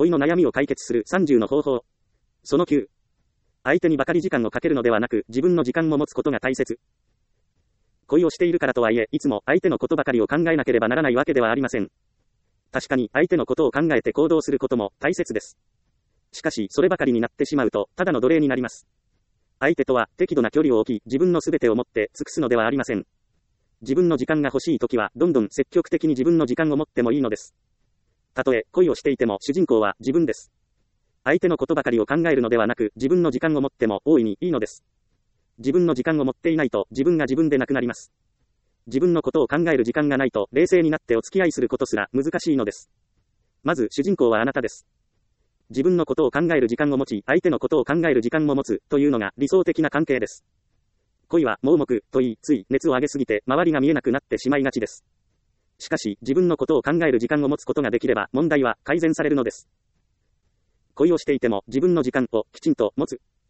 恋の悩みを解決する30の方法。その9。相手にばかり時間をかけるのではなく、自分の時間も持つことが大切。恋をしているからとはいえ、いつも相手のことばかりを考えなければならないわけではありません。確かに相手のことを考えて行動することも大切です。しかし、そればかりになってしまうと、ただの奴隷になります。相手とは適度な距離を置き、自分のすべてを持って尽くすのではありません。自分の時間が欲しいときは、どんどん積極的に自分の時間を持ってもいいのです。たとえ恋をしていても主人公は自分です。相手のことばかりを考えるのではなく、自分の時間を持っても大いにいいのです。自分の時間を持っていないと、自分が自分でなくなります。自分のことを考える時間がないと、冷静になってお付き合いすることすら難しいのです。まず主人公はあなたです。自分のことを考える時間を持ち、相手のことを考える時間も持つ、というのが理想的な関係です。恋は盲目と言い、つい熱を上げすぎて周りが見えなくなってしまいがちです。しかし、自分のことを考える時間を持つことができれば、問題は改善されるのです。恋をしていても自分の時間をきちんと持つ。